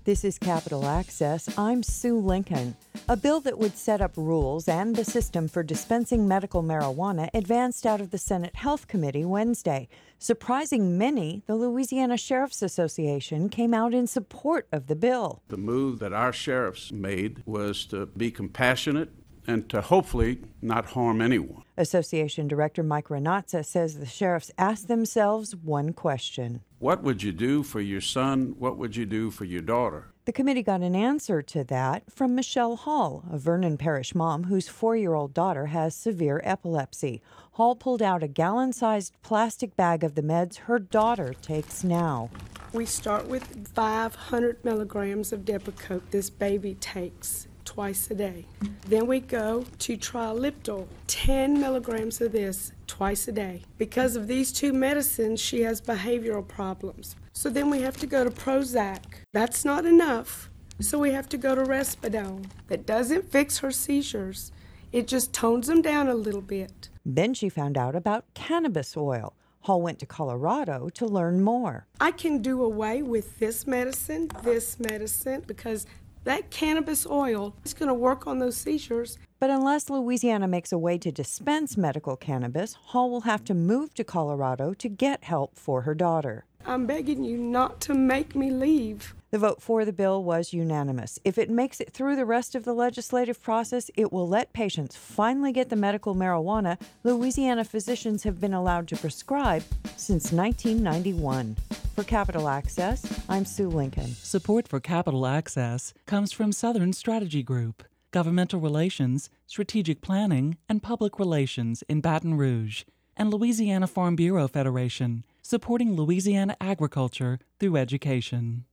This is Capital Access. I'm Sue Lincoln. A bill that would set up rules and the system for dispensing medical marijuana advanced out of the Senate Health Committee Wednesday. Surprising many, the Louisiana Sheriff's Association came out in support of the bill. The move that our sheriffs made was to be compassionate and to hopefully not harm anyone. Association Director Mike Renazza says the sheriffs asked themselves one question. What would you do for your son? What would you do for your daughter? The committee got an answer to that from Michelle Hall, a Vernon Parish mom whose 4-year-old daughter has severe epilepsy. Hall pulled out a gallon-sized plastic bag of the meds her daughter takes now. We start with 500 milligrams of Depakote this baby takes twice a day. Then we go to Triliptol, 10 milligrams of this twice a day. Because of these two medicines, she has behavioral problems. So then we have to go to Prozac. That's not enough. So we have to go to Risperidone. That doesn't fix her seizures. It just tones them down a little bit. Then she found out about cannabis oil. Hall went to Colorado to learn more. I can do away with this medicine, because that cannabis oil is going to work on those seizures. But unless Louisiana makes a way to dispense medical cannabis, Hall will have to move to Colorado to get help for her daughter. I'm begging you not to make me leave. The vote for the bill was unanimous. If it makes it through the rest of the legislative process, it will let patients finally get the medical marijuana Louisiana physicians have been allowed to prescribe since 1991. For Capital Access, I'm Sue Lincoln. Support for Capital Access comes from Southern Strategy Group, Governmental Relations, Strategic Planning, and Public Relations in Baton Rouge, and Louisiana Farm Bureau Federation, supporting Louisiana agriculture through education.